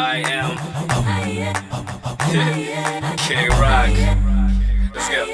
I am King Rock. Let's go.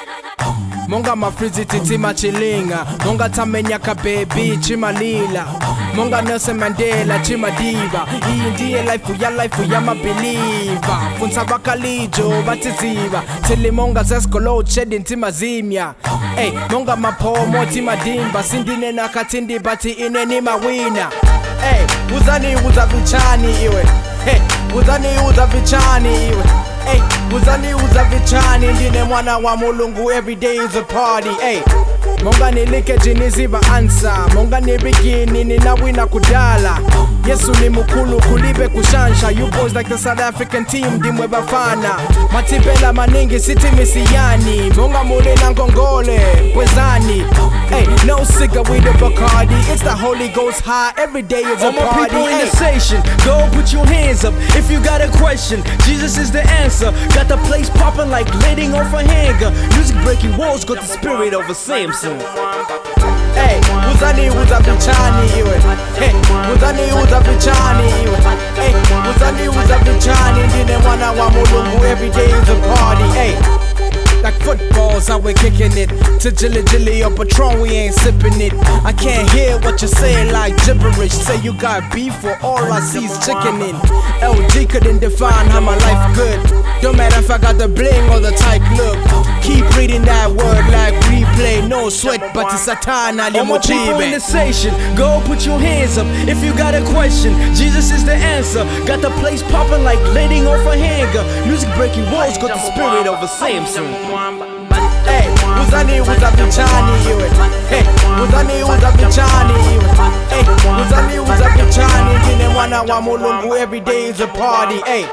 Monga mafrizi titi machilinga, monga tamenya kabebi chimalila, monga Nelson Mandela chimadiva. Hii ndiye life ya mabeliever. Funza bakalijo batiziva, tili monga zeskolo chedi ntimazimya. Hey, monga mapomo timadimba, sindine na katindi bati ine ni mawina. Hey, uzani uzavichani iwe. Hey, uzani uzavichani iwe. Hey, uzani uzavichani ndine mwana wa mulungu, every day is a party. Hey, monga nilike jiniziba ansa, monga nibikini ninawina kudala. Yesu ni mukulu kulibe kushansha. You boys like the South African team dimwe bafana. Matipela maningi siti misiyani, monga mule na ngongole kwezani. Hey, no cigar with the Bacardi, it's the Holy Ghost high, every day is a party. All my people in the station, go put your hands up if you got a question. Jesus is the answer. Got the place popping like letting off a hanger. Music breaking walls, got the spirit of a Samson. Hey, uzani uzavichani iwe. Hey, uzani uzavichani iwe. Hey, uzani uzavichani ndine mwana wa mulungu, every day is a party. Hey, like footballs, how we're kicking it. To Jilly or Patron, we ain't sipping it. I can't hear what you're saying like gibberish. Say you got beef, for all I see is chicken in. LG couldn't define how my life good. Don't matter if I got the bling or the tight look. Keep reading that word like replay. No sweat, but it's a time. All my people in the station, go put your hands up if you got a question. Jesus is the answer. Got the place popping like letting off a hanger. Music breaking walls, got the spirit of a Samson. Hey, uzani uzavichani iwe. Hey, uzani uzavichani iwe. Hey, uzani uzavichani ndine mwana wa mulungu, every day is a party. Hey.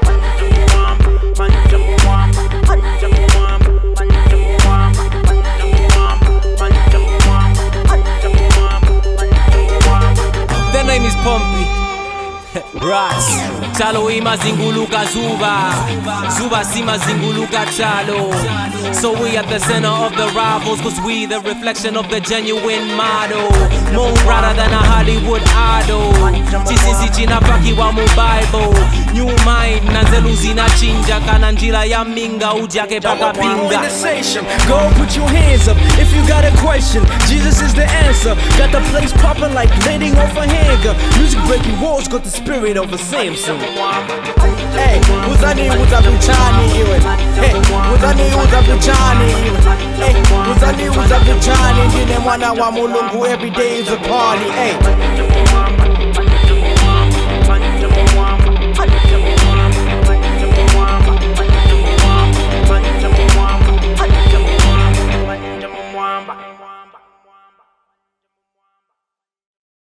Their name is Pumpy Ras. Chalo ima zinguluka Zuba. Zuba sima zinguluka Chalo. So we at the center of the rivals, cause we the reflection of the genuine model. More rather than a Hollywood idol. Chisisi china paki wa mu Bible. New mind nanzeluzi na chinja kana njira ya minga ujake paka pinga. In the station, go put your hands up if you got a question. Jesus is the answer. Got the place popping like letting off a hanger. Music breaking walls, got the spirit of a Samson. Hey, uzani uzavichani iwe. Hey, uzani uzavichani iwe. Hey, uzani uzavichani ndine mwana wa mulungu, every day is a party. Hey.